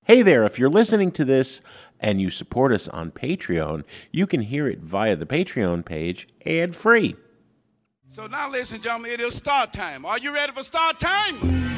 Hey there, if you're listening to this and you support us on Patreon, you can hear it via the Patreon page ad-free. So now, ladies and gentlemen, it is start time. Are you ready for start time?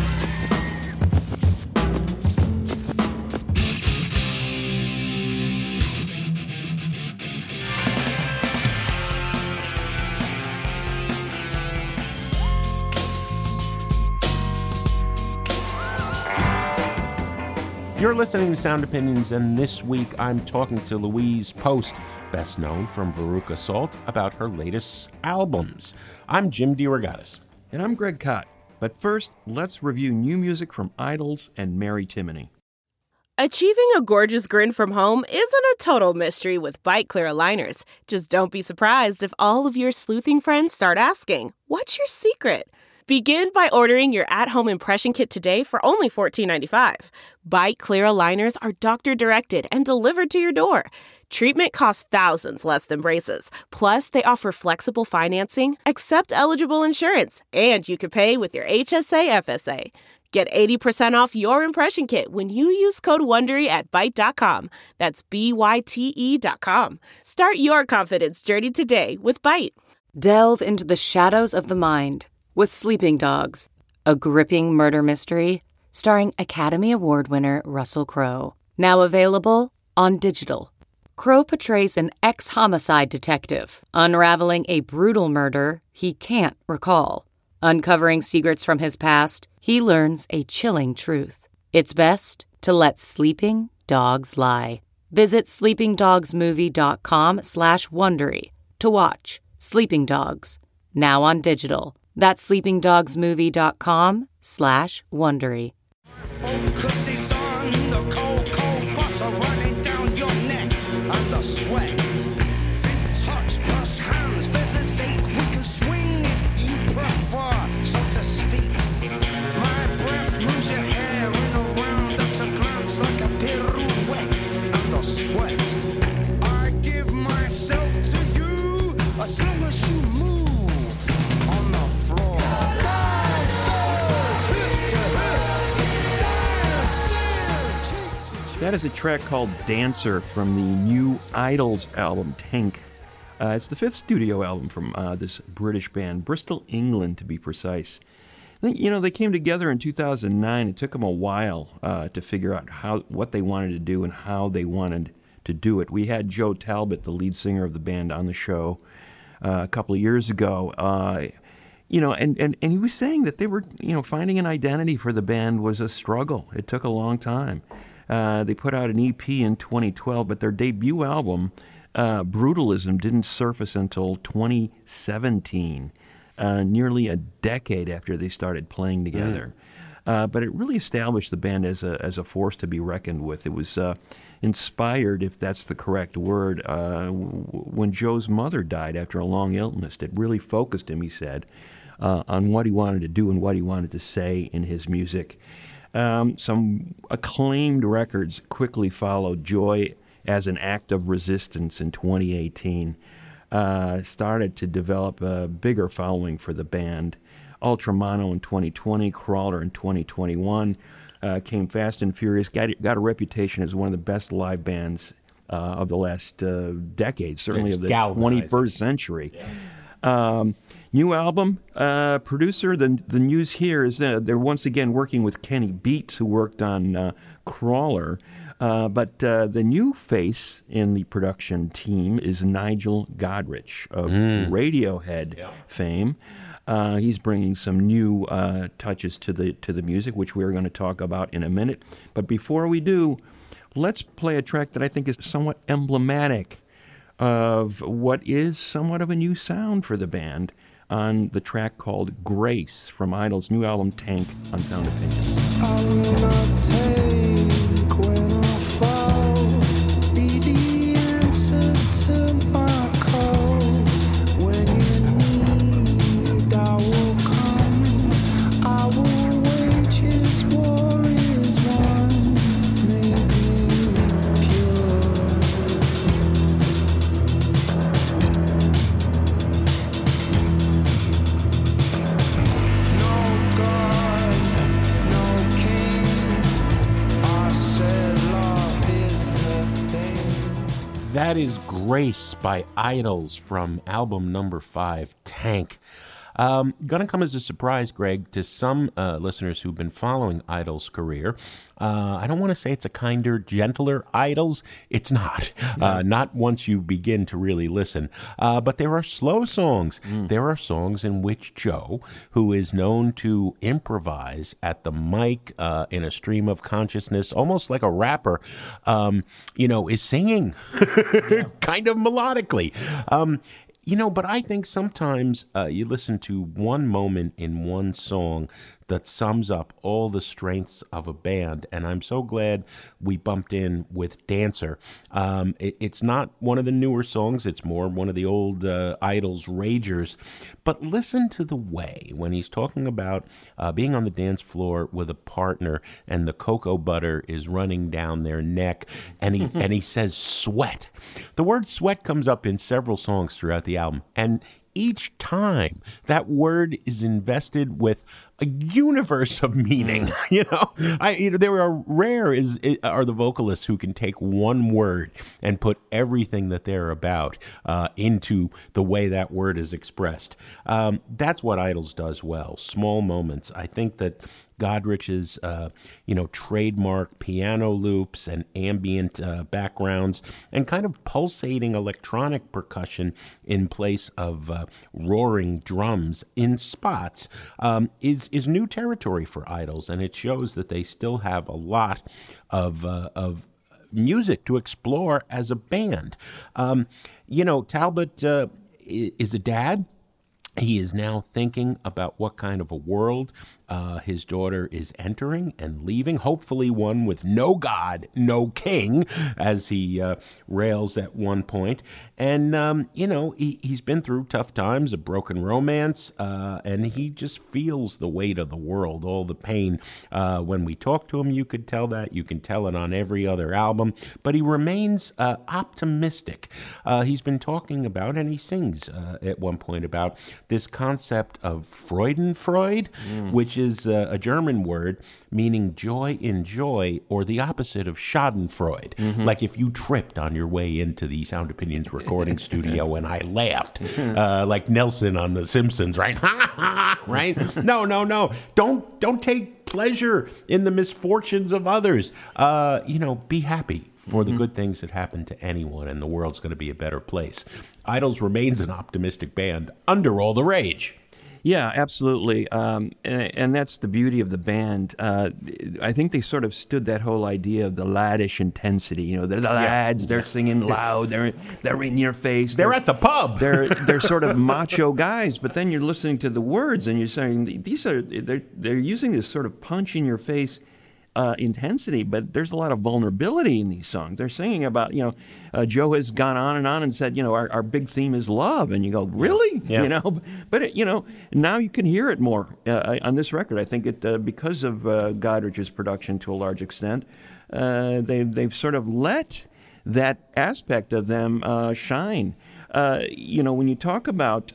You're listening to Sound Opinions, and this week I'm talking to Louise Post, best known from Veruca Salt, about her latest albums. I'm Jim DeRogatis. And I'm Greg Kot. But first, let's review new music from Idols and Mary Timony. Achieving a gorgeous grin from home isn't a total mystery with Bite Clear aligners. Just don't be surprised if all of your sleuthing friends start asking, "What's your secret?" Begin by ordering your at-home impression kit today for only $14.95. Bite Clear aligners are doctor-directed and delivered to your door. Treatment costs thousands less than braces. Plus, they offer flexible financing, accept eligible insurance, and you can pay with your HSA FSA. Get 80% off your impression kit when you use code WONDERY at Byte.com. That's BYTE.com. Start your confidence journey today with Byte. Delve into the shadows of the mind with Sleeping Dogs, a gripping murder mystery starring Academy Award winner Russell Crowe. Now available on digital. Crowe portrays an ex-homicide detective unraveling a brutal murder he can't recall. Uncovering secrets from his past, he learns a chilling truth. It's best to let sleeping dogs lie. Visit sleepingdogsmovie.com/Wondery to watch Sleeping Dogs, now on digital. That's sleepingdogsmovie.com/Wondery. Focus is on the cold, cold butter running down your neck under sweat. Feet touch, plus hands, feathers ache. We can swing if you prefer, so to speak. My breath moves your hair in a round at a glance like a pirouette under sweat. I give myself to you as long as you move on the floor. That is a track called Dancer from the new Idols album, Tank. It's the fifth studio album from this British band, Bristol, England, to be precise. They came together in 2009. It took them a while to figure out what they wanted to do and how they wanted to do it. We had Joe Talbot, the lead singer of the band, on the show a couple of years ago. And he was saying that they were, finding an identity for the band was a struggle. It took a long time. They put out an EP in 2012, but their debut album, Brutalism, didn't surface until 2017, nearly a decade after they started playing together. But it really established the band as a force to be reckoned with. It was inspired, if that's the correct word, when Joe's mother died after a long illness. It really focused him, he said, on what he wanted to do and what he wanted to say in his music. Some acclaimed records quickly followed. Joy as an Act of Resistance in 2018 started to develop a bigger following for the band. Ultramono in 2020, Crawler in 2021, came Fast and Furious, got a reputation as one of the best live bands of the last decade, certainly of the 21st century. Yeah. New album, producer, the news here is that they're once again working with Kenny Beats, who worked on Crawler. But the new face in the production team is Nigel Godrich of Radiohead fame. He's bringing some new touches to the music, which we're going to talk about in a minute. But before we do, let's play a track that I think is somewhat emblematic of what is somewhat of a new sound for the band, on the track called Grace from Idol's new album Tank on Sound Opinions. I will not take when I fall, be the answer to my call. When you need, I will come. I will wage his war is won. Make me pure. No God, no King, That is Grace by Idols from album number 5, Tank. Gonna come as a surprise, Greg, to some listeners who've been following Idols' career. I don't want to say it's a kinder, gentler Idols. It's not. Not once you begin to really listen. But there are slow songs. There are songs in which Joe, who is known to improvise at the mic in a stream of consciousness, almost like a rapper, is singing kind of melodically. But I think sometimes you listen to one moment in one song that sums up all the strengths of a band, and I'm so glad we bumped in with Dancer. It's not one of the newer songs, it's more one of the old Idols ragers, but listen to the way when he's talking about being on the dance floor with a partner and the cocoa butter is running down their neck, and he says sweat. The word sweat comes up in several songs throughout the album, and each time that word is invested with a universe of meaning. There are rare are the vocalists who can take one word and put everything that they're about into the way that word is expressed. That's what Idols does well. Small moments. I think that Godrich's, trademark piano loops and ambient backgrounds and kind of pulsating electronic percussion in place of roaring drums in spots is new territory for Idols, and it shows that they still have a lot of music to explore as a band. Talbot is a dad. He is now thinking about what kind of a world his daughter is entering and leaving, hopefully one with no God, no king, as he rails at one point. And, he's been through tough times, a broken romance, and he just feels the weight of the world, all the pain. When we talk to him, you could tell that. You can tell it on every other album. But he remains optimistic. He's been talking about, and he sings at one point about this concept of Freudenfreude, which is a German word meaning joy in joy, or the opposite of Schadenfreude. Like if you tripped on your way into the Sound Opinions recording studio and I laughed, like Nelson on The Simpsons, right? Right? No. Don't take pleasure in the misfortunes of others. Be happy for the good things that happen to anyone, and the world's going to be a better place. Idols remains an optimistic band under all the rage. Yeah, absolutely. And that's the beauty of the band. I think they sort of stood that whole idea of the laddish intensity. They're the lads, they're singing loud, they're in your face. They're at the pub. They're sort of macho guys, but then you're listening to the words and you're saying, they're using this sort of punch in your face intensity, but there's a lot of vulnerability in these songs. They're singing about, Joe has gone on and said, our big theme is love, and you go, really? Yeah. But now you can hear it more on this record. I think it because of Godrich's production to a large extent, they've sort of let that aspect of them shine. When you talk about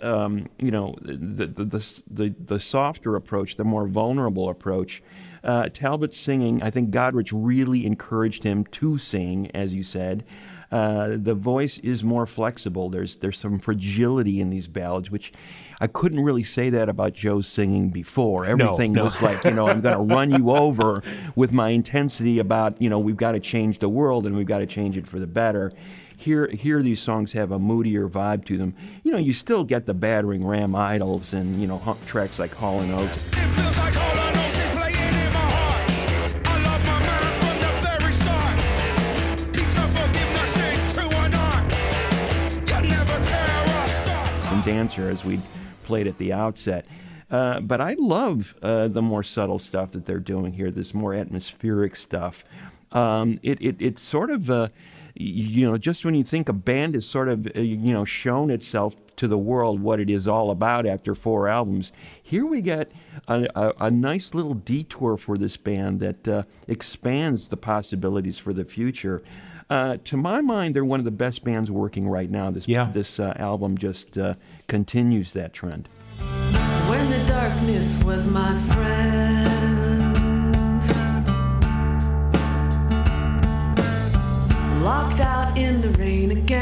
the softer approach, the more vulnerable approach, Talbot singing, I think Godrich really encouraged him to sing, as you said. The voice is more flexible. There's some fragility in these ballads, which I couldn't really say that about Joe's singing before. Everything was like, I'm going to run you over with my intensity about, we've got to change the world and we've got to change it for the better. Here these songs have a moodier vibe to them. You still get the battering ram Idols and, tracks like Hall & Oates. It feels like Hall & Oates is playing in my heart. I love my man from the very start. Pizza forgiveness ain't true or not. You never tear us up. And Dancer, as we played at the outset. But I love the more subtle stuff that they're doing here, this more atmospheric stuff. It's sort of... just when you think a band has sort of, shown itself to the world what it is all about after 4 albums, here we get a nice little detour for this band that expands the possibilities for the future. To my mind, they're one of the best bands working right now. This album just continues that trend. When the darkness was my friend, locked out in the rain again.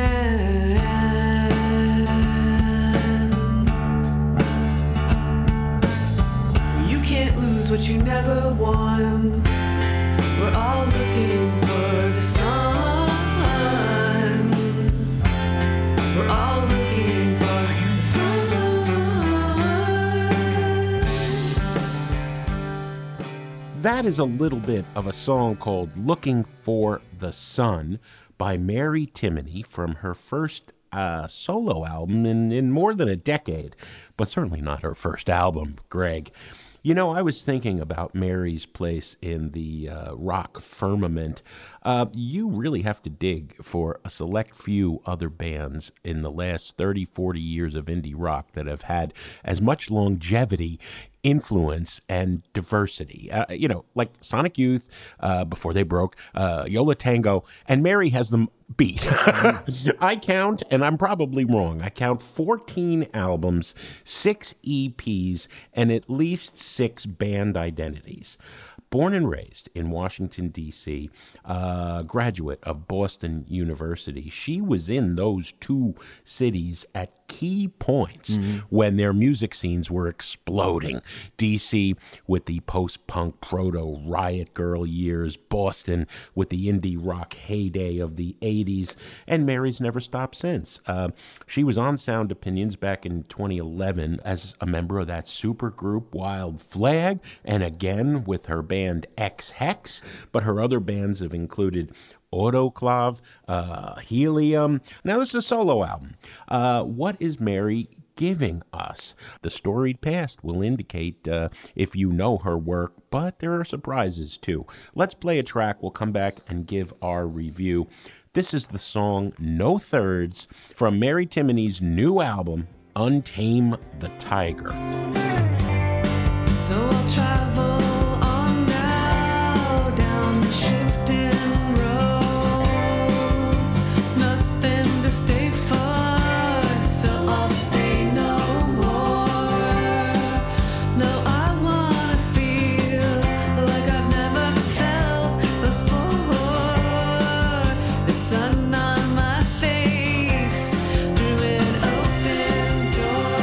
for one. We're all looking for the sun. We're all looking for the sun. That is a little bit of a song called Looking for the Sun by Mary Timony from her first solo album in more than a decade, but certainly not her first album, Greg. You know, I was thinking about Mary's place in the rock firmament. You really have to dig for a select few other bands in the last 30, 40 years of indie rock that have had as much longevity, influence, and diversity. You know, like Sonic Youth, before they broke, Yo La Tengo, and Mary has them beat. I count, and I'm probably wrong, I count 14 albums, 6 EPs, and at least 6 band identities. Born and raised in Washington, D.C., graduate of Boston University, she was in those two cities at key points when their music scenes were exploding. D.C. with the post-punk proto-Riot Girl years, Boston with the indie rock heyday of the 80s, and Mary's never stopped since. She was on Sound Opinions back in 2011 as a member of that supergroup Wild Flag, and again with her band X-Hex, but her other bands have included Autoclave, Helium. Now this is a solo album. What is Mary giving us? The storied past will indicate if you know her work, but there are surprises too. Let's play a track. We'll come back and give our review. This is the song No Thirds from Mary Timony's new album, Untame the Tiger. So I'll travel on now down the shifting road. Nothing to stay for, so I'll stay no more. No, I wanna feel like I've never felt before. The sun on my face through an open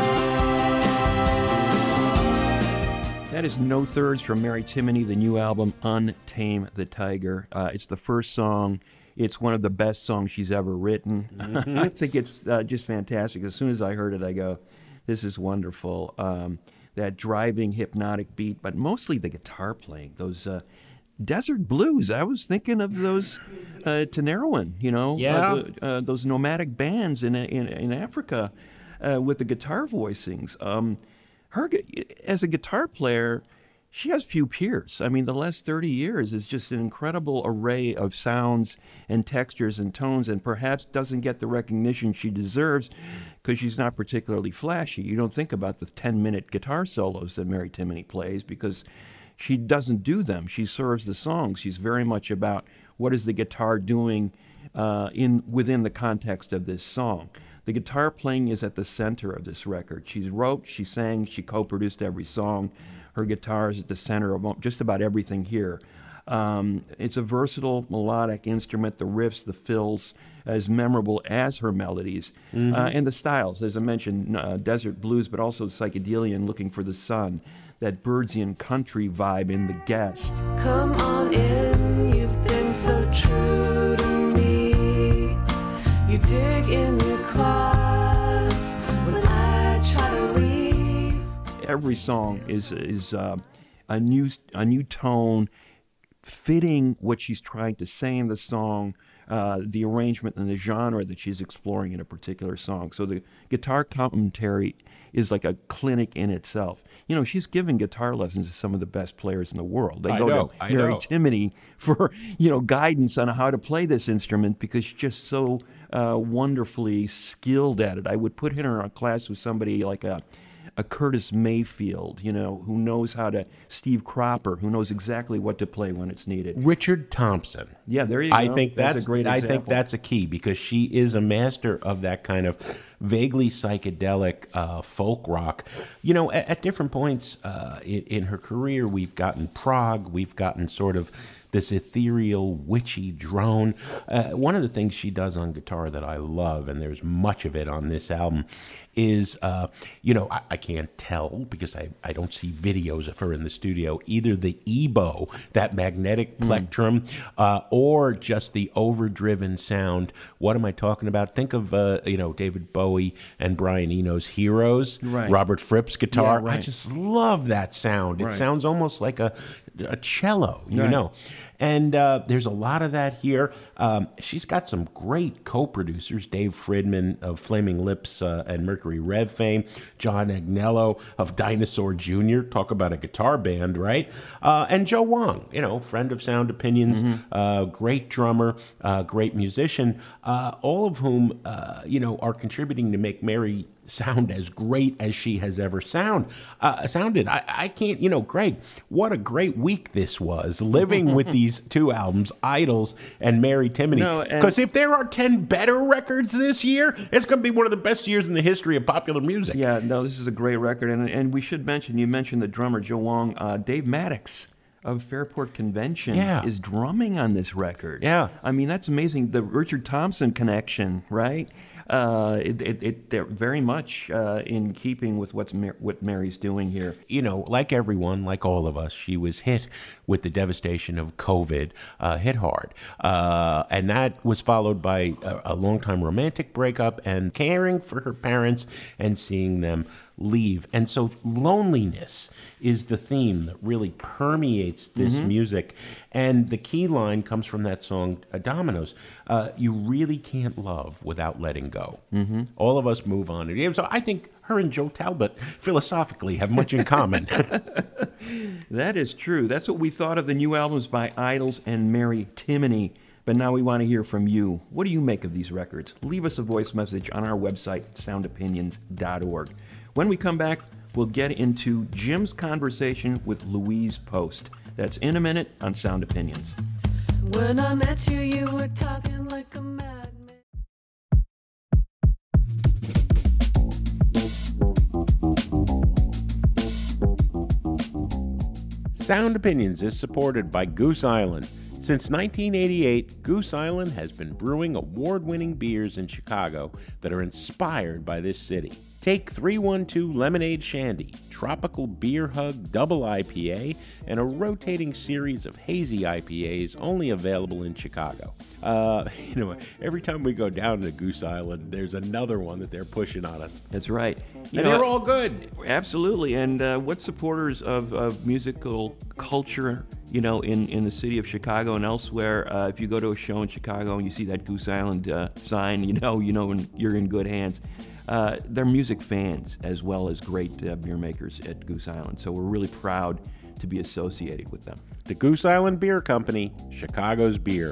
door. That is No Thirds from Mary Timony, the new album, Untame the Tiger. It's the first song. It's one of the best songs she's ever written. I think it's just fantastic. As soon as I heard it, I go, this is wonderful. That driving, hypnotic beat, but mostly the guitar playing, those desert blues. I was thinking of those Teneroan, you know, those nomadic bands in Africa with the guitar voicings. Her, as a guitar player, she has few peers. I mean, the last 30 years is just an incredible array of sounds and textures and tones, and perhaps doesn't get the recognition she deserves because she's not particularly flashy. You don't think about the 10-minute guitar solos that Mary Timony plays because she doesn't do them. She serves the song. She's very much about what is the guitar doing within the context of this song. The guitar playing is at the center of this record. She wrote, she sang, she co-produced every song. Her guitar is at the center of just about everything here. It's a versatile melodic instrument. The riffs, the fills, as memorable as her melodies. And the styles, as I mentioned, desert blues, but also psychedelian, Looking for the Sun, that Birdsian country vibe in The Guest. Come on in, you've been so true to me. You dig in your claws when I try to leave. Every song is a new tone, fitting what she's trying to say in the song, the arrangement and the genre that she's exploring in a particular song. So the guitar commentary is like a clinic in itself. You know, she's giving guitar lessons to some of the best players in the world. They go to Mary Timony for, guidance on how to play this instrument because she's just so wonderfully skilled at it. I would put her in a class with somebody like a Curtis Mayfield, who knows how to, Steve Cropper, who knows exactly what to play when it's needed. Richard Thompson. Yeah, there you go. I think that's a great example. I think that's a key because she is a master of that kind of vaguely psychedelic folk rock. At different points in her career, we've gotten prog, we've gotten sort of this ethereal, witchy drone. One of the things she does on guitar that I love, and there's much of it on this album, is, I can't tell because I don't see videos of her in the studio, either the EBow, that magnetic plectrum, or just the overdriven sound. What am I talking about? Think of, David Bowie and Brian Eno's Heroes, Right. Robert Fripp's guitar. Yeah, right. I just love that sound. It Right. sounds almost like a cello, Right. And there's a lot of that here. She's got some great co-producers, Dave Fridman of Flaming Lips and Mercury Rev fame, John Agnello of Dinosaur Jr., talk about a guitar band, right? And Joe Wong, friend of Sound Opinions, great drummer, great musician, all of whom, are contributing to make Mary sound as great as she has ever sounded. I can't, Greg, what a great week this was, living with these two albums, Idols and Mary Timony. Because if there are 10 better records this year, it's going to be one of the best years in the history of popular music. Yeah, no, this is a great record. And we should mention, you mentioned the drummer, Joe Wong, Dave Maddox of Fairport Convention is drumming on this record. Yeah. I mean, that's amazing. The Richard Thompson connection, right? They're very much in keeping with what Mary's doing here. Like everyone, like all of us, she was hit with the devastation of COVID, hit hard. And that was followed by a long-time romantic breakup and caring for her parents and seeing them leave. And so loneliness is the theme that really permeates this music. And the key line comes from that song, Dominoes. You really can't love without letting go. All of us move on. So I think her and Joe Talbot philosophically have much in common. That is true. That's what we thought of the new albums by Idols and Mary Timony. But now we want to hear from you. What do you make of these records? Leave us a voice message on our website, soundopinions.org. When we come back, we'll get into Jim's conversation with Louise Post. That's in a minute on Sound Opinions. When I met you, you were talking like a madman. Sound Opinions is supported by Goose Island. Since 1988, Goose Island has been brewing award-winning beers in Chicago that are inspired by this city. Take 312 Lemonade Shandy, Tropical Beer Hug Double IPA, and a rotating series of hazy IPAs only available in Chicago. Every time we go down to Goose Island, there's another one that they're pushing on us. That's right. And they're all good. Absolutely. And what supporters of musical culture, in the city of Chicago and elsewhere, if you go to a show in Chicago and you see that Goose Island sign, you're in good hands. They're music fans as well as great beer makers at Goose Island. So we're really proud to be associated with them. The Goose Island Beer Company, Chicago's beer.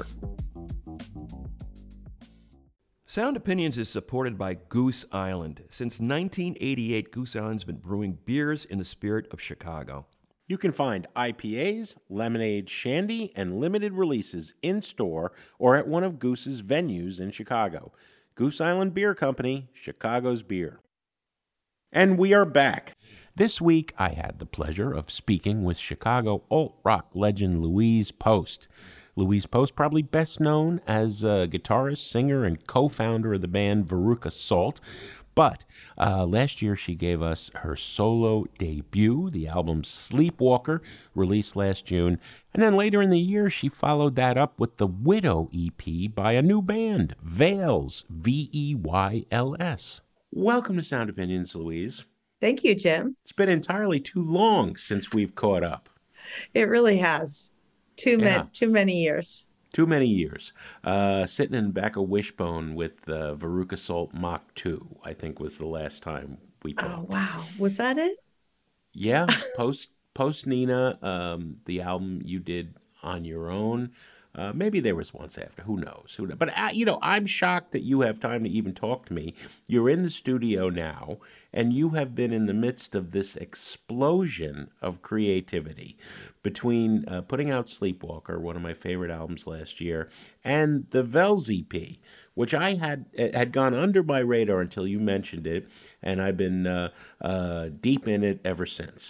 Sound Opinions is supported by Goose Island. Since 1988, Goose Island's been brewing beers in the spirit of Chicago. You can find IPAs, lemonade, shandy, and limited releases in-store or at one of Goose's venues in Chicago. Goose Island Beer Company, Chicago's beer. And we are back. This week, I had the pleasure of speaking with Chicago alt-rock legend Louise Post. Louise Post, probably best known as a guitarist, singer, and co-founder of the band Veruca Salt. But last year, she gave us her solo debut, the album Sleepwalker, released last June. And then later in the year, she followed that up with the Widow EP by a new band, Veils, Veyls. Welcome to Sound Opinions, Louise. Thank you, Jim. It's been entirely too long since we've caught up. It really has. Too many years. Too many years. Sitting in the back of Wishbone with Veruca Salt Mach 2, I think was the last time we talked. Oh, wow. Was that it? Yeah. Post Nina, the album you did on your own. Maybe there was once after. Who knows? But, I'm shocked that you have time to even talk to me. You're in the studio now, and you have been in the midst of this explosion of creativity between putting out Sleepwalker, one of my favorite albums last year, and the Veils EP, which I had gone under my radar until you mentioned it, and I've been deep in it ever since.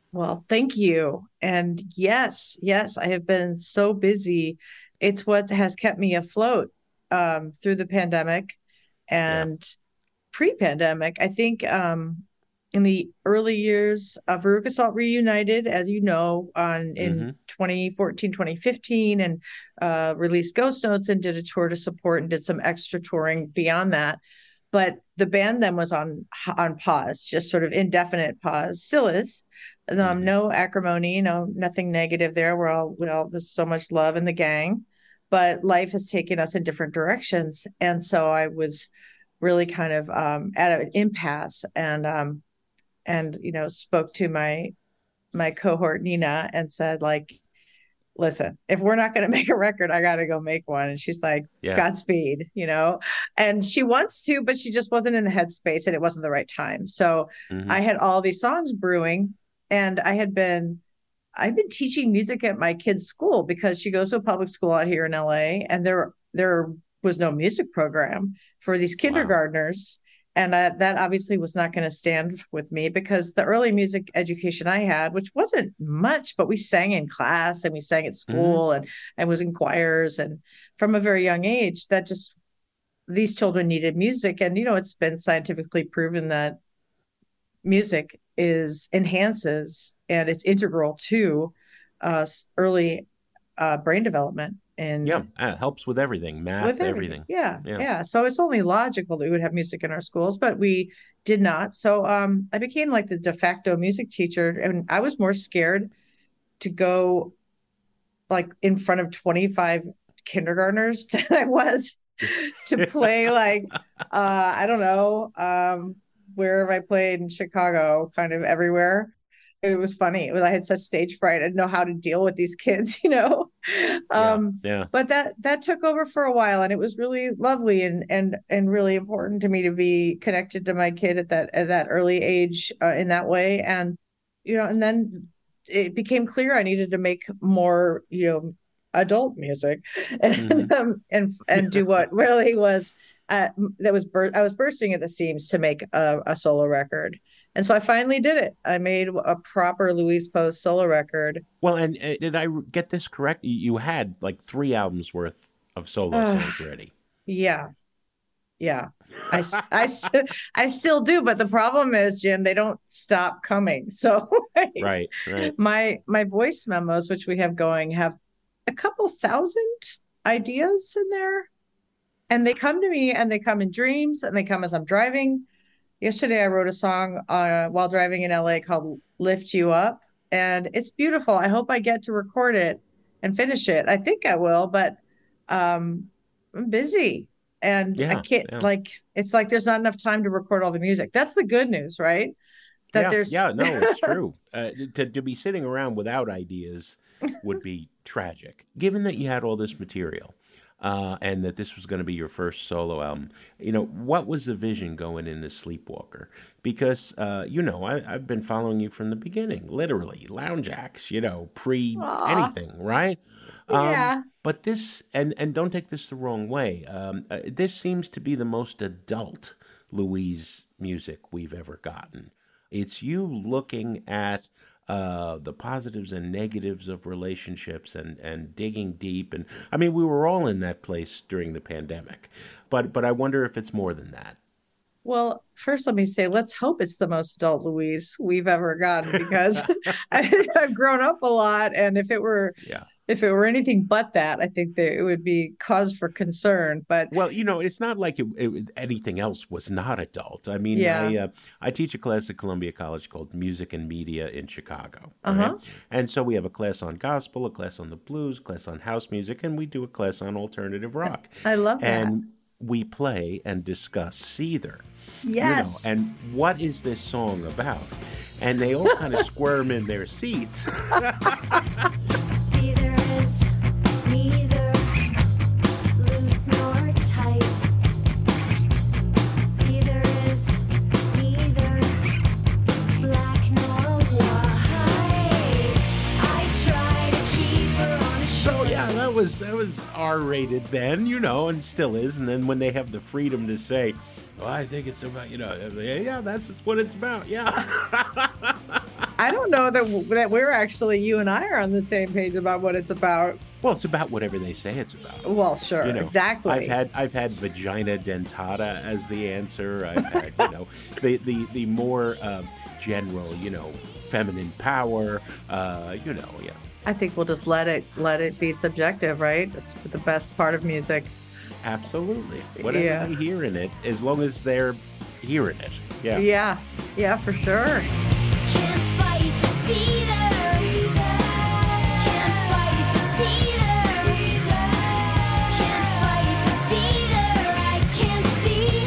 Well, thank you. And yes, yes, I have been so busy. It's what has kept me afloat through the pandemic Yeah. and pre-pandemic. I think in the early years, Veruca Salt reunited, as you know, in Mm-hmm. 2014, 2015, and released Ghost Notes and did a tour to support and did some extra touring beyond that. But the band then was on pause, just sort of indefinite pause. Still is. Mm-hmm. No acrimony, nothing negative there. There's so much love in the gang, but life has taken us in different directions, and so I was really kind of at an impasse, and spoke to my cohort Nina and said, like, listen, if we're not going to make a record, I got to go make one. And she's like, Yeah. Godspeed, and she wants to, but she just wasn't in the headspace and it wasn't the right time. So Mm-hmm. I had all these songs brewing, and I've been teaching music at my kid's school because she goes to a public school out here in LA, and there was no music program for these Wow. kindergartners. And that obviously was not going to stand with me, because the early music education I had, which wasn't much, but we sang in class and we sang at school, and I was in choirs, and from a very young age, that just, these children needed music. And, it's been scientifically proven that music enhances and it's integral to early brain development. And Yeah, it helps with everything, math, everything. Yeah, Yeah. yeah. So it's only logical that we would have music in our schools, but we did not. So I became like the de facto music teacher, and I was more scared to go like in front of 25 kindergartners than I was to play like I don't know, where have I played in Chicago, kind of everywhere. It was funny. I had such stage fright. I didn't know how to deal with these kids, Yeah. But that took over for a while, and it was really lovely and really important to me to be connected to my kid at that early age in that way. And and then it became clear I needed to make more adult music, and and do what really was I was bursting at the seams to make a solo record. And so I finally did it. I made a proper Louise Post solo record. Well, and did I get this correct? You had like 3 albums worth of solo songs ready. Yeah. Yeah. I still do. But the problem is, Jim, they don't stop coming. So Right. my voice memos, which we have going, have a couple thousand ideas in there. And they come to me, and they come in dreams, and they come as I'm driving. Yesterday, I wrote a song while driving in LA called Lift You Up, and it's beautiful. I hope I get to record it and finish it. I think I will, but I'm busy, and I can't, it's like there's not enough time to record all the music. That's the good news, right? No, it's true. To be sitting around without ideas would be tragic. Given that you had all this material, and that this was going to be your first solo album, what was the vision going into Sleepwalker? Because, I've been following you from the beginning, literally, lounge acts, pre-anything, right? Yeah. But this, and don't take this the wrong way, this seems to be the most adult Louise music we've ever gotten. It's you looking at the positives and negatives of relationships and digging deep. And I mean, we were all in that place during the pandemic, but I wonder if it's more than that. Well, first, let me say, let's hope it's the most adult Louise we've ever gotten, because I've grown up a lot. And if it were anything but that, I think that it would be cause for concern. But well, it's not like anything else was not adult. I mean, I teach a class at Columbia College called Music and Media in Chicago. Right? And so we have a class on gospel, a class on the blues, a class on house music, and we do a class on alternative rock. I love that. And we play and discuss Seether. Yes. And what is this song about? And they all kind of squirm in their seats. See, there is neither loose nor tight. See, there is neither black nor white. I try to keep her on a So yeah, that was R-rated then, and still is. And then when they have the freedom to say, well, I think it's about, yeah, that's what it's about, yeah. I don't know that we're actually, you and I are on the same page about what it's about. Well, it's about whatever they say it's about. Well, sure, You know, exactly. I've had vagina dentata as the answer. I've had, you know, the more general, you know, feminine power, you know, yeah. I think we'll just let it be subjective, right? It's the best part of music. Absolutely. Whatever they hear in it, as long as they're hearing it. Yeah. Yeah, for sure. Can't fight the cedar. Can't fight the cedar. Can't fight the cedar. I can't see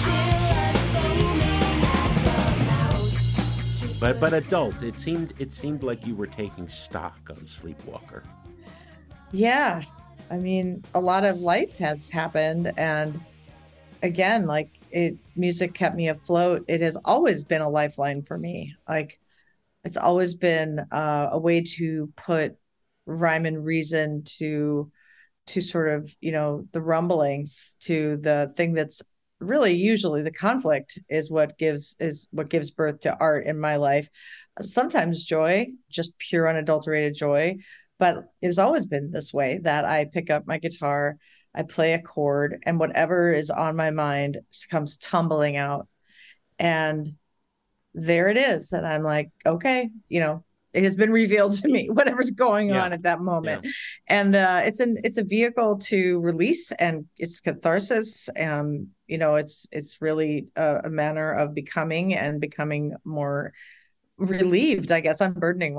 her till it's foaming at the mouth. But adult, it seemed like you were taking stock on Sleepwalker. Yeah. I mean, a lot of life has happened, and again, like music kept me afloat. It has always been a lifeline for me. Like it's always been a way to put rhyme and reason to sort of, you know, the rumblings, to the thing that's really usually the conflict is what gives birth to art in my life. Sometimes joy, just pure unadulterated joy, but it's always been this way that I pick up my guitar, I play a chord, and whatever is on my mind comes tumbling out. And there it is. And I'm like, okay, you know, it has been revealed to me, whatever's going on at that moment. Yeah. And it's a vehicle to release, and it's catharsis. You know, it's really a manner of becoming more relieved, I guess, unburdening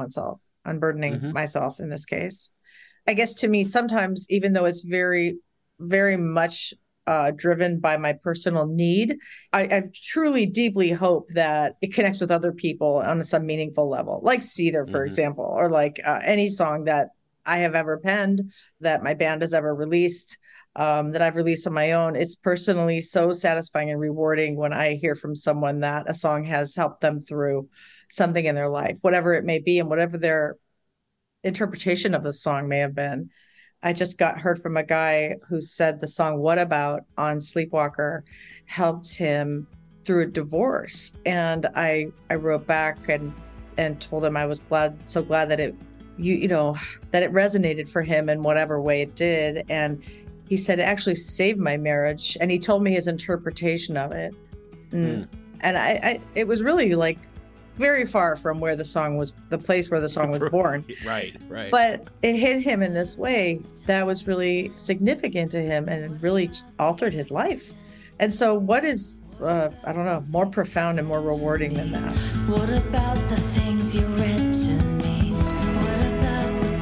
myself in this case. I guess to me, sometimes, even though it's very, very much driven by my personal need, I truly, deeply hope that it connects with other people on some meaningful level, like Cedar, for example, or like any song that I have ever penned, that my band has ever released, that I've released on my own. It's personally so satisfying and rewarding when I hear from someone that a song has helped them through something in their life, whatever it may be, and whatever their interpretation of the song may have been. I just heard from a guy who said the song "What About" on Sleepwalker helped him through a divorce, and I wrote back and told him I was so glad that it that it resonated for him in whatever way it did. And he said it actually saved my marriage, and he told me his interpretation of it. And I it was really like very far from where the place where the song was born. Right. But it hit him in this way that was really significant to him and really altered his life. And so what is, I don't know, more profound and more rewarding than that? What about the things you read to me? What about the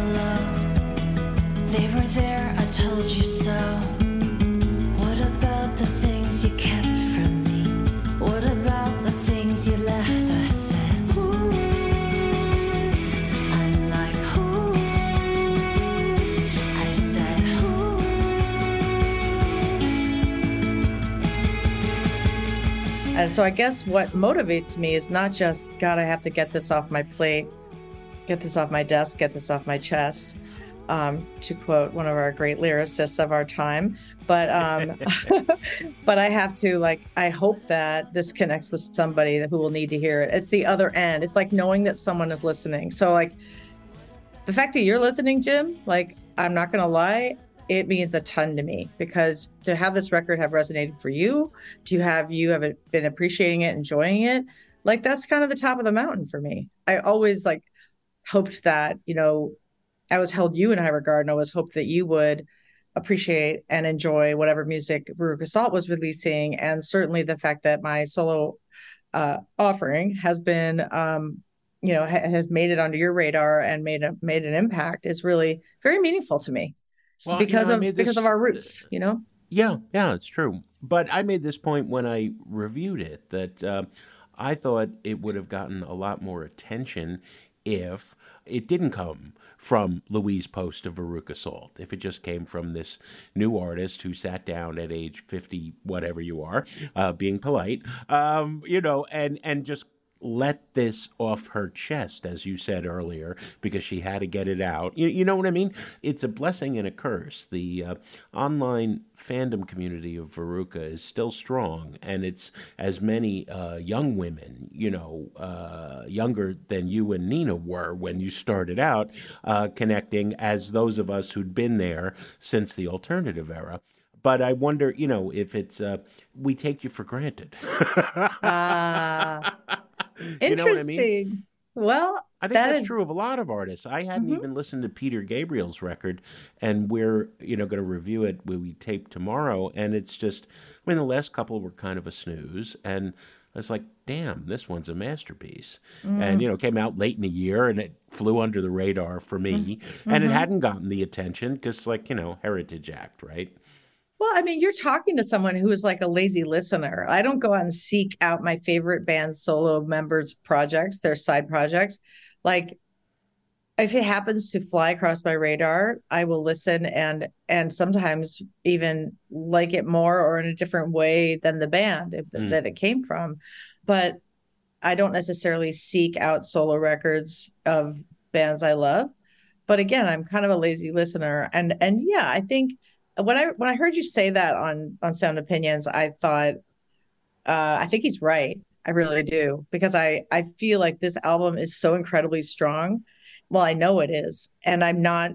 buffalo? They were there, I told you so. What about the things you kept from me? What about the things you left? I said, ooh. I'm like, ooh. I said, ooh. And so I guess what motivates me is not just, God, I have to get this off my plate, get this off my desk, get this off my chest, to quote one of our great lyricists of our time. But but I have to, I hope that this connects with somebody who will need to hear it. It's the other end. It's like knowing that someone is listening. So the fact that you're listening, Jim, I'm not going to lie, it means a ton to me, because to have this record have resonated for you, you have been appreciating it, enjoying it, that's kind of the top of the mountain for me. I always hoped that, I always held you in high regard, and I always hoped that you would appreciate and enjoy whatever music Veruca Salt was releasing. And certainly the fact that my solo offering has been, has made it onto your radar and made an impact is really very meaningful to me. Well, because of our roots, Yeah, it's true. But I made this point when I reviewed it, that I thought it would have gotten a lot more attention if it didn't come from Louise Post of Veruca Salt, if it just came from this new artist who sat down at age 50, whatever you are, being polite, and just let this off her chest, as you said earlier, because she had to get it out. You know what I mean? It's a blessing and a curse. The online fandom community of Veruca is still strong, and it's as many young women, younger than you and Nina were when you started out, connecting as those of us who'd been there since the alternative era. But I wonder, if it's we take you for granted. Interesting. You know what I mean? Well, I think that's true of a lot of artists. I hadn't even listened to Peter Gabriel's record, and we're going to review it when we tape tomorrow. And it's just, the last couple were kind of a snooze, and I was like, damn, this one's a masterpiece. And it came out late in the year, and it flew under the radar for me, and it hadn't gotten the attention because, Heritage Act, right? Well, you're talking to someone who is like a lazy listener. I don't go out and seek out my favorite band's solo members' projects, their side projects. Like, if it happens to fly across my radar, I will listen and sometimes even like it more or in a different way than the band that it came from. But I don't necessarily seek out solo records of bands I love. But again, I'm kind of a lazy listener. And yeah, I think when I heard you say that on Sound Opinions, I thought, I think he's right. I really do, because I feel like this album is so incredibly strong. Well, I know it is, and I'm not.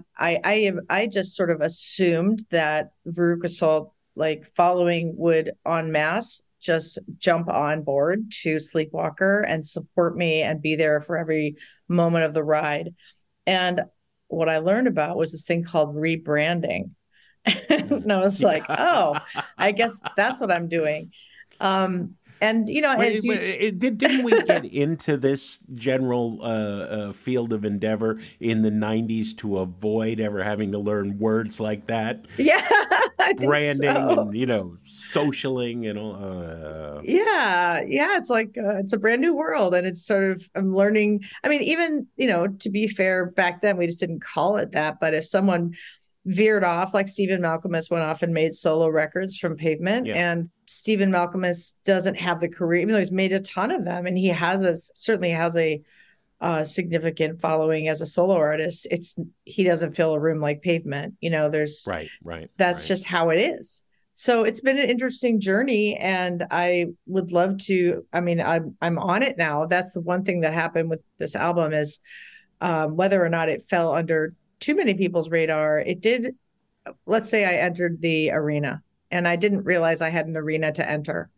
I just sort of assumed that Veruca Salt, following, would en masse just jump on board to Sleepwalker and support me and be there for every moment of the ride. And what I learned about was this thing called rebranding. And I was like, oh, I guess that's what I'm doing. And, didn't we get into this general field of endeavor in the 90s to avoid ever having to learn words like that? Yeah. Branding so. And, socialing and all. Yeah. It's like, it's a brand new world. And it's sort of, I'm learning. Even, to be fair, back then we just didn't call it that. But if someone veered off, like Stephen Malkmus went off and made solo records from Pavement, and Stephen Malkmus doesn't have the career, even though he's made a ton of them, and he certainly has a significant following as a solo artist. He doesn't fill a room like Pavement. There's right. That's just how it is. So it's been an interesting journey, and I would love to. I'm on it now. That's the one thing that happened with this album is whether or not it fell under too many people's radar. It did. Let's say I entered the arena, and I didn't realize I had an arena to enter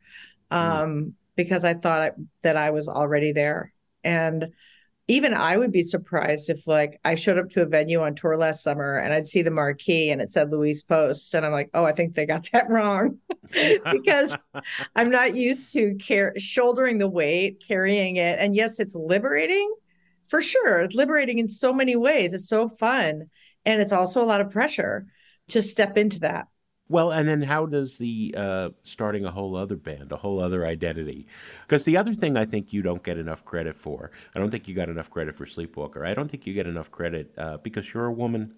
because I thought that I was already there. And even I would be surprised if I showed up to a venue on tour last summer and I'd see the marquee and it said Louise Post. And I'm like, oh, I think they got that wrong because I'm not used to shouldering the weight, carrying it. And yes, it's liberating. For sure. It's liberating in so many ways. It's so fun. And it's also a lot of pressure to step into that. Well, and then how does the starting a whole other band, a whole other identity? Because the other thing I think you don't get enough credit for, I don't think you got enough credit for Sleepwalker. I don't think you get enough credit because you're a woman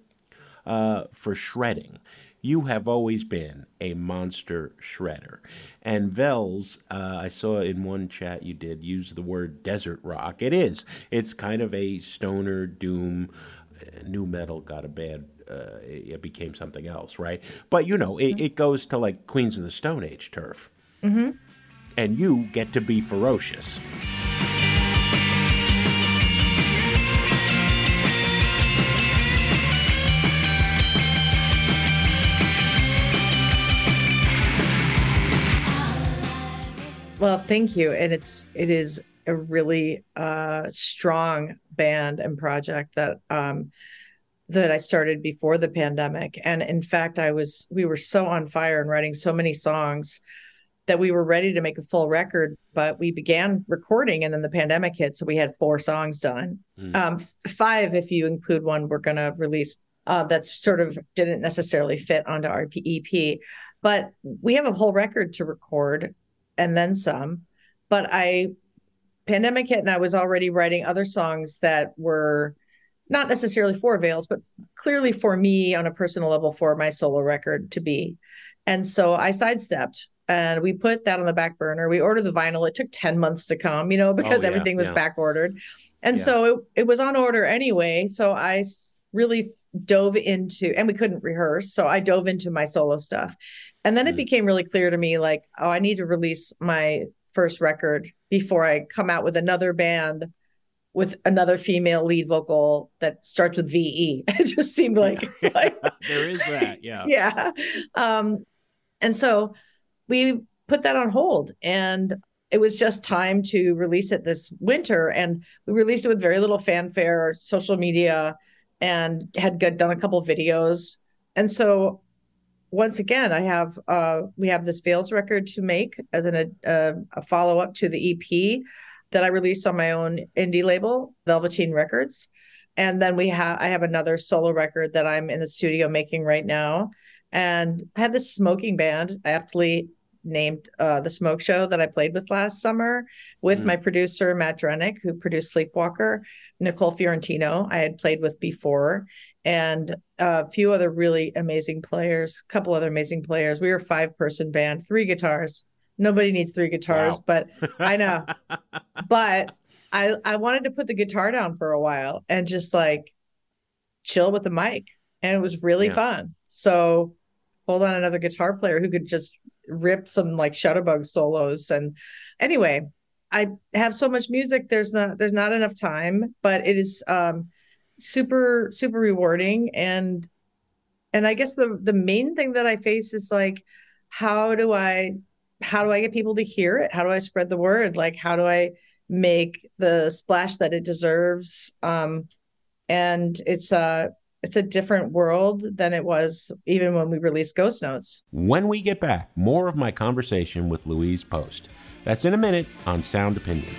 for shredding. You have always been a monster shredder. And Vels, I saw in one chat you did use the word desert rock. It is. It's kind of a stoner doom. New metal got a bad, it became something else, right? But, it goes to like Queens of the Stone Age turf. Mm-hmm. And you get to be ferocious. Well, thank you. And it is a really strong band and project that I started before the pandemic. And in fact, we were so on fire and writing so many songs that we were ready to make a full record, but we began recording and then the pandemic hit. So we had 4 songs done. 5, if you include one we're going to release that sort of didn't necessarily fit onto our EP. But we have a whole record to record and then some. But pandemic hit and I was already writing other songs that were not necessarily for Vales, but clearly for me on a personal level for my solo record to be. And so I sidestepped And we put that on the back burner. We ordered the vinyl. It took 10 months to come, because yeah, everything was yeah. back ordered. And Yeah. so it was on order anyway. So I really dove into, and we couldn't rehearse. So I dove into my solo stuff. And then it became really clear to me, like, oh, I need to release my first record before I come out with another band with another female lead vocal that starts with VE. It just seemed like There is that, yeah. yeah. And so we put that on hold, and it was just time to release it this winter. And we released it with very little fanfare, social media, and had done a couple of videos. And so once again, we have this Veils record to make as a follow-up to the EP that I released on my own indie label, Velveteen Records. And then I have another solo record that I'm in the studio making right now. And I have this smoking band I aptly named The Smoke Show that I played with last summer with my producer, Matt Drenick, who produced Sleepwalker, Nicole Fiorentino, I had played with before, and a few other really amazing players, a couple other amazing players. We were a 5-person band, 3 guitars. Nobody needs 3 guitars, Wow. but I know. But I wanted to put the guitar down for a while and just like chill with the mic. And it was really fun. So hold on another guitar player who could just rip some like Shutterbug solos. And anyway, I have so much music. There's not enough time, but it is super, super rewarding. And I guess the main thing that I face is like, how do I get people to hear it? How do I spread the word? Like, how do I make the splash that it deserves? And it's a different world than it was even when we released Ghost Notes. When we get back, more of my conversation with Louise Post. That's in a minute on Sound Opinions.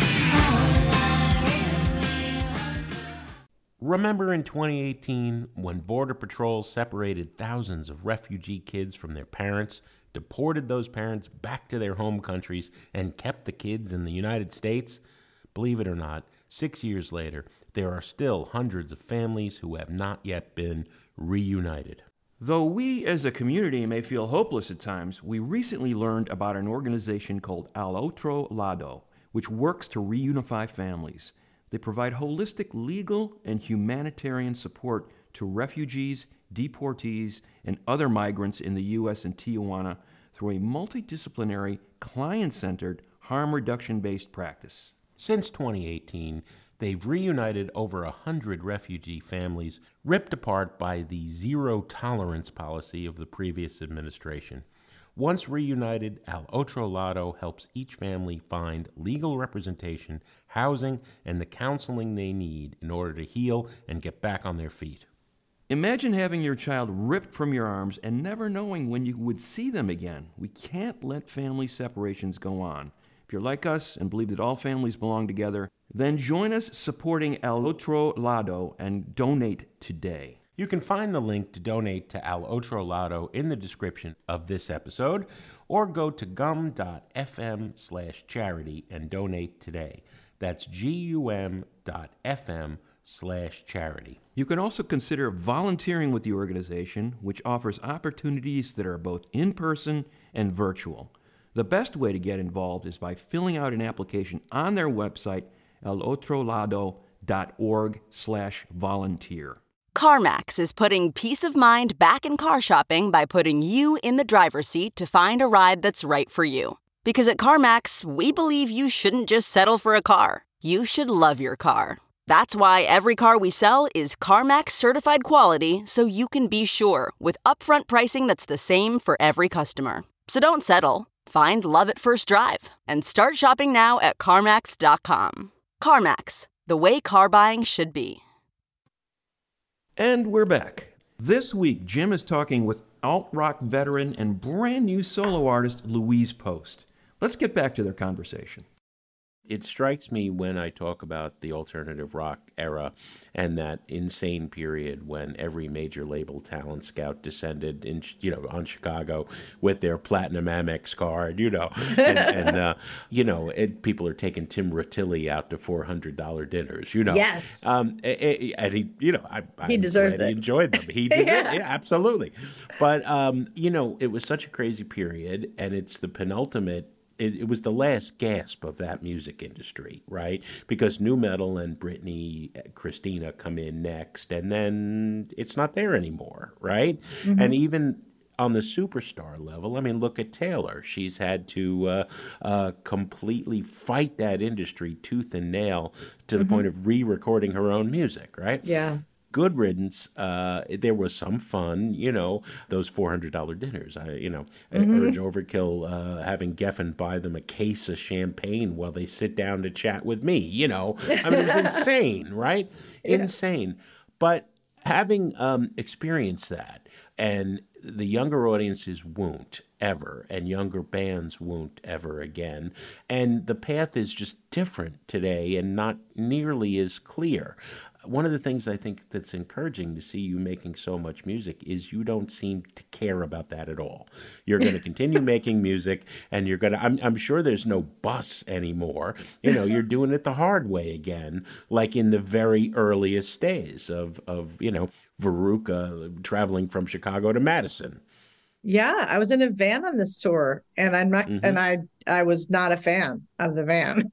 Remember in 2018 when Border Patrol separated thousands of refugee kids from their parents, deported those parents back to their home countries, and kept the kids in the United States? Believe it or not, 6 years later, there are still hundreds of families who have not yet been reunited. Though we as a community may feel hopeless at times, we recently learned about an organization called Al Otro Lado, which works to reunify families. They provide holistic legal and humanitarian support to refugees, deportees, and other migrants in the U.S. and Tijuana through a multidisciplinary, client-centered, harm reduction-based practice. Since 2018, they've reunited over 100 refugee families ripped apart by the zero-tolerance policy of the previous administration. Once reunited, Al Otro Lado helps each family find legal representation, housing, and the counseling they need in order to heal and get back on their feet. Imagine having your child ripped from your arms and never knowing when you would see them again. We can't let family separations go on. If you're like us and believe that all families belong together, then join us supporting El Otro Lado and donate today. You can find the link to donate to Al Otro Lado in the description of this episode, or go to gum.fm/charity and donate today. That's gum.fm/charity. You can also consider volunteering with the organization, which offers opportunities that are both in-person and virtual. The best way to get involved is by filling out an application on their website, elotrolado.org/volunteer. CarMax is putting peace of mind back in car shopping by putting you in the driver's seat to find a ride that's right for you. Because at CarMax, we believe you shouldn't just settle for a car. You should love your car. That's why every car we sell is CarMax certified quality, so you can be sure with upfront pricing that's the same for every customer. So don't settle. Find love at first drive and start shopping now at CarMax.com. CarMax, the way car buying should be. And we're back. This week, Jim is talking with alt-rock veteran and brand new solo artist Louise Post. Let's get back to their conversation. It strikes me when I talk about the alternative rock era and that insane period when every major label talent scout descended on Chicago with their platinum Amex card, people are taking Tim Ratilli out to $400 dinners, Yes. and he deserves it. He enjoyed them. He deserved it. Yeah, absolutely. But it was such a crazy period, and it's the penultimate. It was the last gasp of that music industry, right? Because nu metal and Britney, Christina come in next, and then it's not there anymore, right? Mm-hmm. And even on the superstar level, I mean, look at Taylor. She's had to completely fight that industry tooth and nail to the point of re-recording her own music, right? Yeah. Good riddance. There was some fun, those $400 dinners. I urge Overkill having Geffen buy them a case of champagne while they sit down to chat with me. I mean, it's insane, right? Yeah. Insane. But having experienced that, and the younger audiences won't ever, and younger bands won't ever again, and the path is just different today and not nearly as clear. One of the things I think that's encouraging to see you making so much music is you don't seem to care about that at all. You're going to continue making music, and you're going to, I'm sure there's no bus anymore. You're doing it the hard way again, like in the very earliest days of Veruca traveling from Chicago to Madison. Yeah, I was in a van on this tour, and I was not a fan of the van.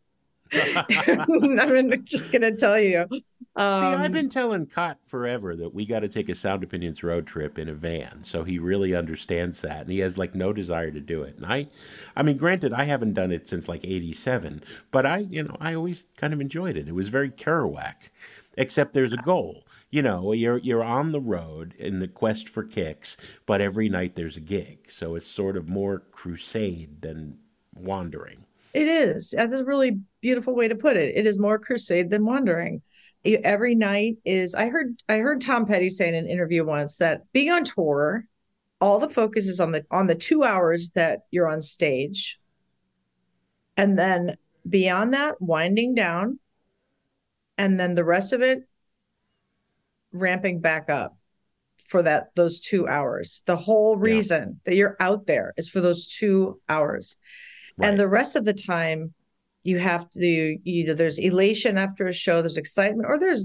I'm just going to tell you. See, I've been telling Cott forever that we got to take a Sound Opinions road trip in a van, so he really understands that, and he has no desire to do it. And I mean, granted, I haven't done it since '87, but I always kind of enjoyed it. It was very Kerouac, except there's a goal. You're on the road in the quest for kicks, but every night there's a gig, so it's sort of more crusade than wandering. It is. That's a really beautiful way to put it. It is more crusade than wandering. Every night is. I heard Tom Petty say in an interview once that being on tour, all the focus is on the 2 hours that you're on stage, and then beyond that, winding down, and then the rest of it ramping back up for those 2 hours. The whole reason that you're out there is for those 2 hours. Right. And the rest of the time, you have to either there's elation after a show, there's excitement, or there's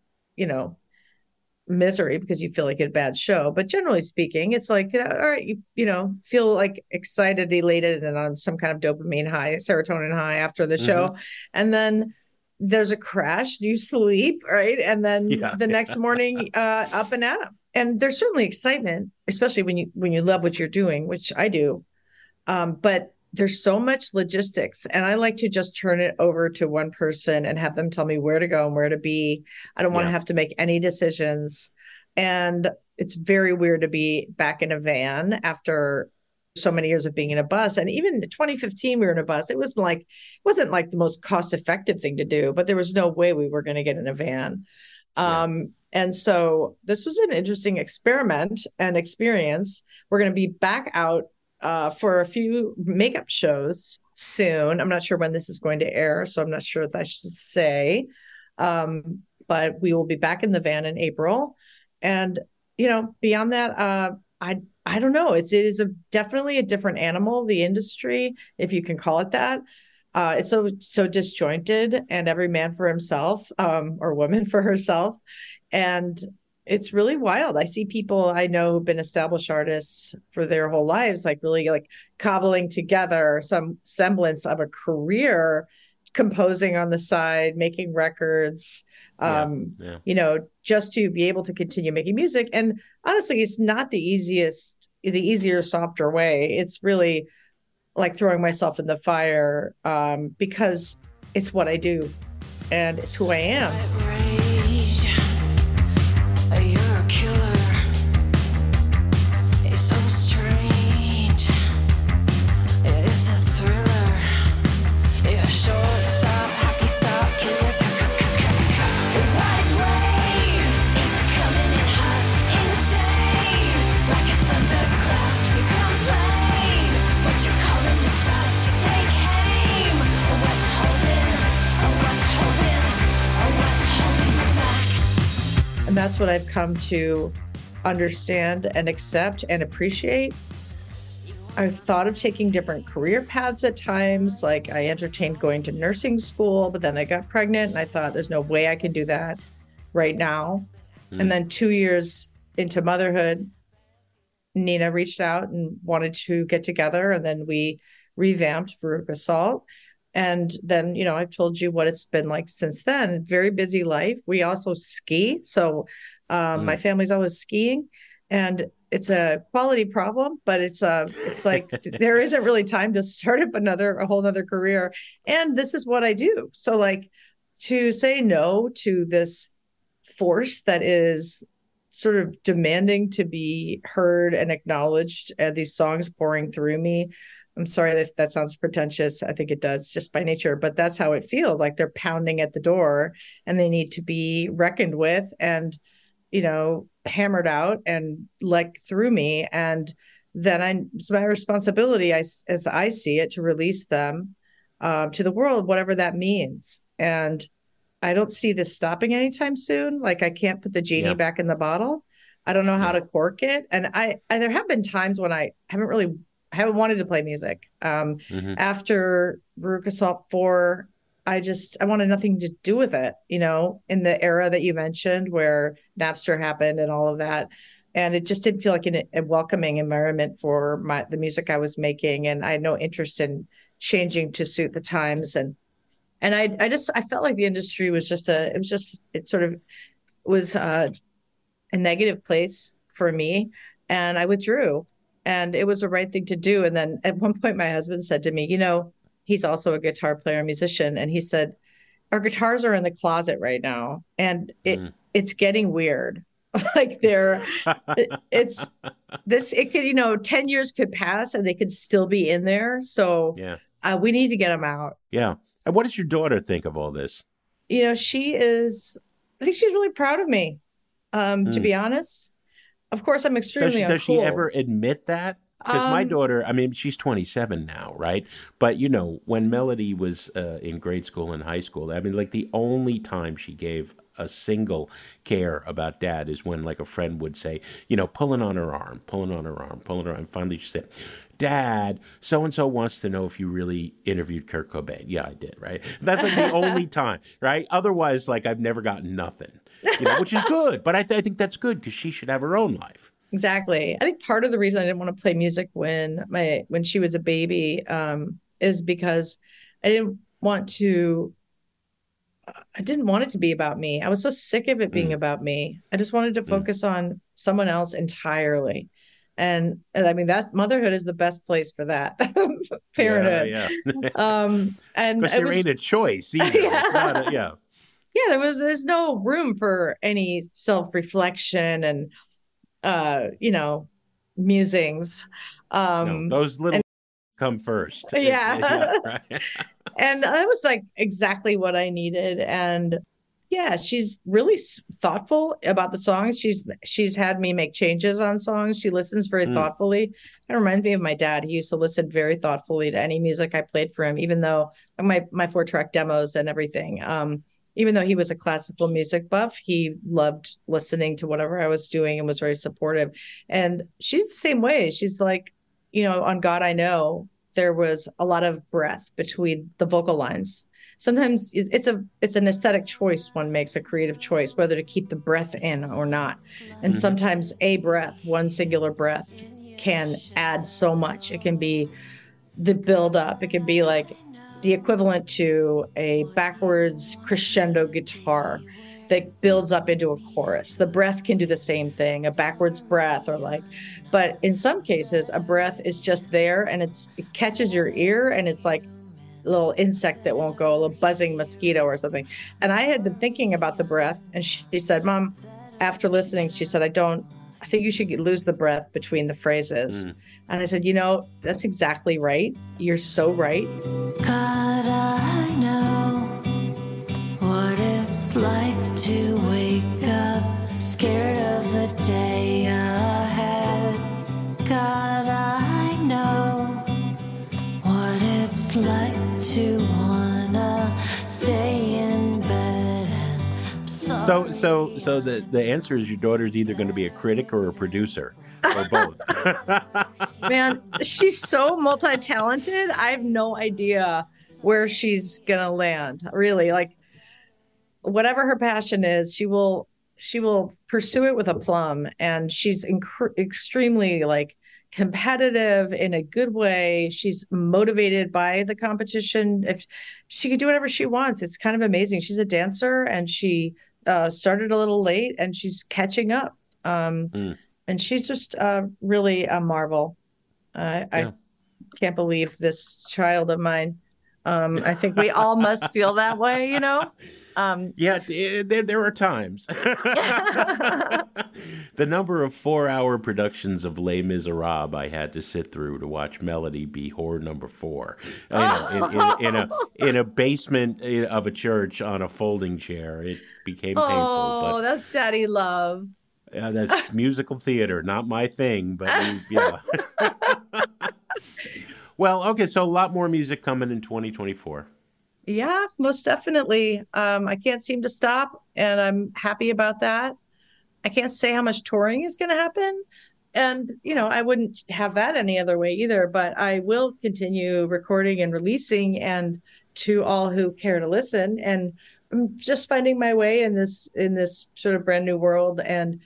misery because you feel like a bad show. But generally speaking, it's like, all right, you feel like excited, elated, and on some kind of dopamine high, serotonin high after the show. And then there's a crash, you sleep, right? And then the next morning, up and at 'em. And there's certainly excitement, especially when you love what you're doing, which I do. But there's so much logistics, and I like to just turn it over to one person and have them tell me where to go and where to be. I don't want to have to make any decisions. And it's very weird to be back in a van after so many years of being in a bus. And even in 2015, we were in a bus. It wasn't like the most cost-effective thing to do, but there was no way we were going to get in a van. And so this was an interesting experiment and experience. We're going to be back out for a few makeup shows soon. I'm not sure when this is going to air, so I'm not sure if I should say. But we will be back in the van in April. And, beyond that, I don't know. It is definitely a different animal, the industry, if you can call it that. It's so disjointed, and every man for himself, or woman for herself. And it's really wild. I see people I know who've been established artists for their whole lives, really cobbling together some semblance of a career, composing on the side, making records, just to be able to continue making music. And honestly, it's not the easier, softer way. It's really like throwing myself in the fire, because it's what I do and it's who I am. You're a killer. It's so strange. It's a thriller. You're a shortstop, hockey stop, killer. White rain. It's coming in hot, insane. Like a thunderclap, you complain, but you're calling the shots. You take aim. What's holding that's what I've come to understand and accept and appreciate. I've thought of taking different career paths at times. Like I entertained going to nursing school, but then I got pregnant and I thought there's no way I can do that right now. And then 2 years into motherhood, Nina reached out and wanted to get together. And then we revamped Veruca Salt. And then, I've told you what it's been like since then. Very busy life. We also ski. So my family's always skiing. And it's a quality problem, but it's like there isn't really time to start up a whole nother career. And this is what I do. So like to say no to this force that is sort of demanding to be heard and acknowledged, and these songs pouring through me. I'm sorry if that sounds pretentious. I think it does just by nature, but that's how it feels. Like they're pounding at the door and they need to be reckoned with and, hammered out and like through me. And then it's my responsibility, as I see it, to release them to the world, whatever that means. And I don't see this stopping anytime soon. Like I can't put the genie back in the bottle. I don't know how to cork it. And there have been times when I haven't wanted to play music. After Veruca Salt 4, I wanted nothing to do with it, in the era that you mentioned where Napster happened and all of that. And it just didn't feel like a welcoming environment for the music I was making. And I had no interest in changing to suit the times. And I felt like the industry was it was a negative place for me. And I withdrew, and it was the right thing to do. And then at one point, my husband said to me, he's also a guitar player and musician. And he said, our guitars are in the closet right now. And it's getting weird. Like it could, 10 years could pass and they could still be in there. So we need to get them out. Yeah. And what does your daughter think of all this? I think she's really proud of me, to be honest. Of course, I'm extremely uncool. Does she ever admit that? Because my daughter, she's 27 now, right? But, when Melody was in grade school and high school, the only time she gave a single care about Dad is when, a friend would say, pulling on her arm. And finally she said, Dad, so-and-so wants to know if you really interviewed Kurt Cobain. Yeah, I did, right? That's the only time, right? Otherwise, I've never gotten nothing, which is good. But I think that's good because she should have her own life. Exactly. I think part of the reason I didn't want to play music when she was a baby is because I didn't want it to be about me. I was so sick of it being about me. I just wanted to focus on someone else entirely. And that motherhood is the best place for that. Parenthood. Yeah. And because there ain't a choice either. It's not there's no room for any self-reflection and musings. No, those little come first. Right. And that was exactly what I needed. And she's really thoughtful about the songs. She's had me make changes on songs. She listens very thoughtfully. It reminds me of my dad. He used to listen very thoughtfully to any music I played for him, even though my 4-track demos and everything. Even though he was a classical music buff, he loved listening to whatever I was doing and was very supportive. And she's the same way. She's like, on God I Know, there was a lot of breath between the vocal lines. Sometimes it's an aesthetic choice one makes, a creative choice, whether to keep the breath in or not. And sometimes one singular breath can add so much. It can be the buildup. It can be the equivalent to a backwards crescendo guitar that builds up into a chorus. The breath can do the same thing, a backwards breath but in some cases, a breath is just there and it catches your ear and it's like a little insect that won't go, a little buzzing mosquito or something. And I had been thinking about the breath and she said, Mom, after listening, she said, I think you should lose the breath between the phrases. And I said, that's exactly right. You're so right. God, I know what it's like to wake up scared of the day ahead. God, I know what it's like to wanna stay in bed. And I'm sorry. So the answer is your daughter's either going to be a critic or a producer or both. Man, she's so multi-talented. I have no idea where she's gonna land. Really, like whatever her passion is, she will pursue it with aplomb. And she's extremely like competitive in a good way. She's motivated by the competition. If she can do whatever she wants, it's kind of amazing. She's a dancer, and she started a little late, and she's catching up. And she's just really a marvel. I can't believe this child of mine. I think we all must feel that way, you know? Yeah, there are times. The number of 4-hour productions of Les Miserables I had to sit through to watch Melody be whore number 4, in a basement of a church on a folding chair. It became painful. Oh, that's daddy love. That's musical theater, not my thing, but yeah. Well, okay, so a lot more music coming in 2024. Yeah, most definitely. I can't seem to stop, and I'm happy about that. I can't say how much touring is going to happen. And, I wouldn't have that any other way either, but I will continue recording and releasing, and to all who care to listen. And I'm just finding my way in this sort of brand new world. And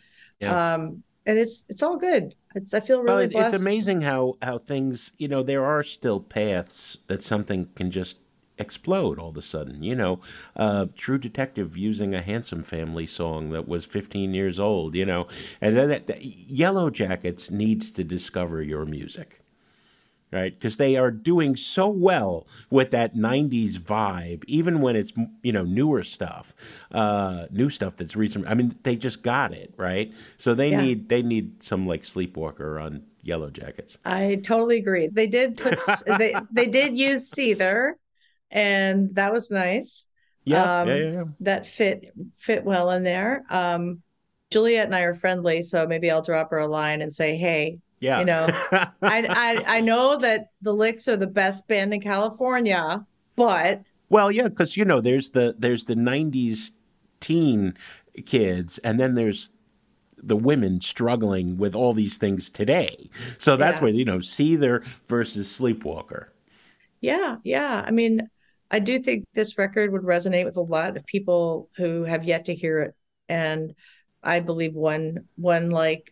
it's all good. I feel really blessed. It's amazing how things, there are still paths that something can just explode all of a sudden. True Detective using a Handsome Family song that was 15 years old, and that Yellow Jackets needs to discover your music. Right, because they are doing so well with that '90s vibe, even when it's newer stuff, new stuff that's recent. I mean, they just got it right, so they need some like Sleepwalker on Yellow Jackets. I totally agree. They did put they did use Seether, and that was nice. Yeah. That fit well in there. Juliet and I are friendly, so maybe I'll drop her a line and say, hey. Yeah. I know that the Licks are the best band in California, but because there's the 90s teen kids, and then there's the women struggling with all these things today. So that's where Seether versus Sleepwalker. Yeah. I mean, I do think this record would resonate with a lot of people who have yet to hear it, and I believe one like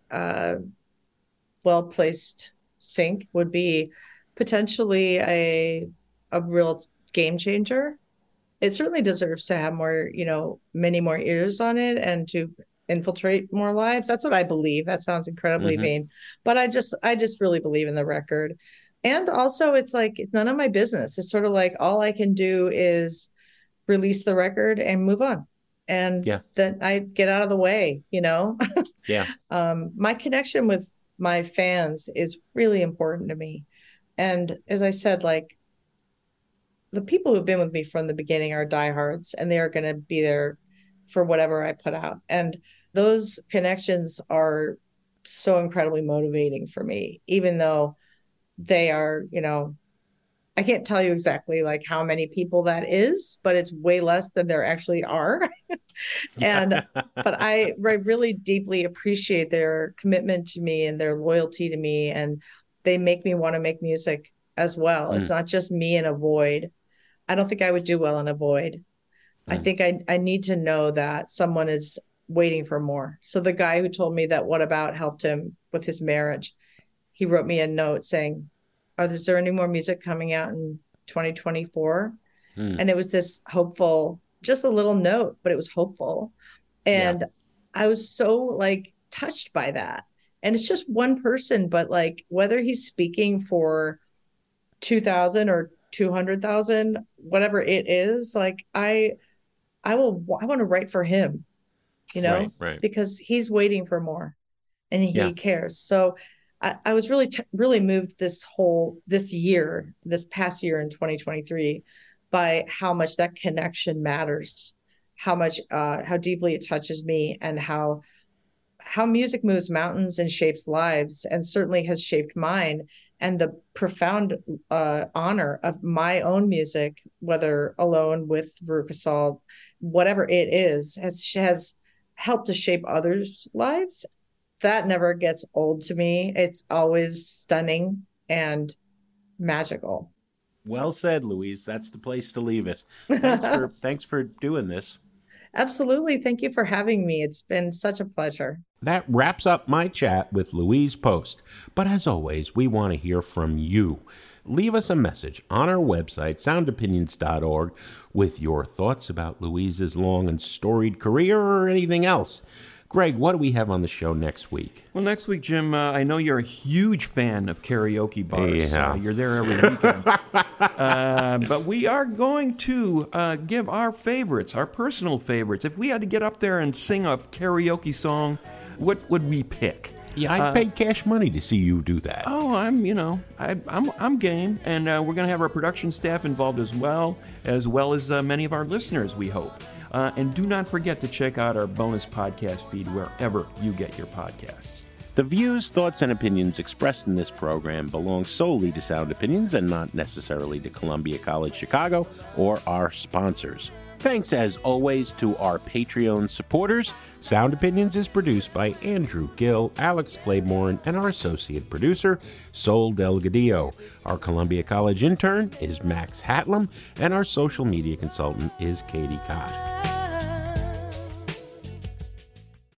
well-placed sync would be potentially a real game changer. It certainly deserves to have more, many more ears on it and to infiltrate more lives. That's what I believe. That sounds incredibly vain, but I just really believe in the record. And also it's like, it's none of my business. It's sort of like all I can do is release the record and move on. And then I get out of the way, my connection with my fans is really important to me. And as I said, like the people who've been with me from the beginning are diehards, and they are going to be there for whatever I put out. And those connections are so incredibly motivating for me, even though they are, I can't tell you exactly like how many people that is, but it's way less than there actually are. But I really deeply appreciate their commitment to me and their loyalty to me. And they make me want to make music as well. It's not just me in a void. I don't think I would do well in a void. I think I need to know that someone is waiting for more. So the guy who told me that What About helped him with his marriage, he wrote me a note saying, is there any more music coming out in 2024? And it was this hopeful, just a little note, but it was hopeful. And I was so like touched by that. And it's just one person, but like whether he's speaking for 2,000 or 200,000, whatever it is, like I want to write for him, right. Because he's waiting for more and he cares. So I was really moved this past year in 2023 by how much that connection matters, how deeply it touches me, and how music moves mountains and shapes lives, and certainly has shaped mine. and the profound honor of my own music, whether alone with Veruca Salt, whatever it is, has helped to shape others' lives. That never gets old to me. It's always stunning and magical. Well said, Louise. That's the place to leave it. Thanks for doing this. Absolutely. Thank you for having me. It's been such a pleasure. That wraps up my chat with Louise Post. But as always, we want to hear from you. Leave us a message on our website, soundopinions.org, with your thoughts about Louise's long and storied career or anything else. Greg, what do we have on the show next week? Well, next week, Jim, I know you're a huge fan of karaoke bars. Yeah. You're there every weekend. But we are going to give our favorites, our personal favorites. If we had to get up there and sing a karaoke song, what would we pick? Yeah, I'd pay cash money to see you do that. Oh, I'm game, and we're going to have our production staff involved as well as many of our listeners, we hope. And do not forget to check out our bonus podcast feed wherever you get your podcasts. The views, thoughts, and opinions expressed in this program belong solely to Sound Opinions and not necessarily to Columbia College Chicago or our sponsors. Thanks, as always, to our Patreon supporters. Sound Opinions is produced by Andrew Gill, Alex Claiborne, and our associate producer, Sol Delgadillo. Our Columbia College intern is Max Hatlam, and our social media consultant is Katie Cott.